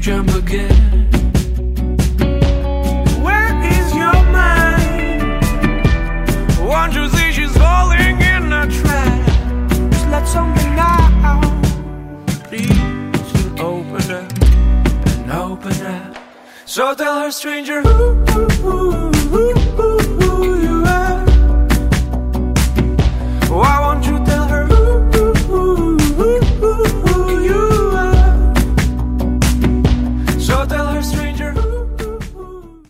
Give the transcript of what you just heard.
jump again. Where is your mind? Won't you see she's falling in a trap? Just let something out. Please open up and open up. So tell her, stranger, ooh, ooh, ooh.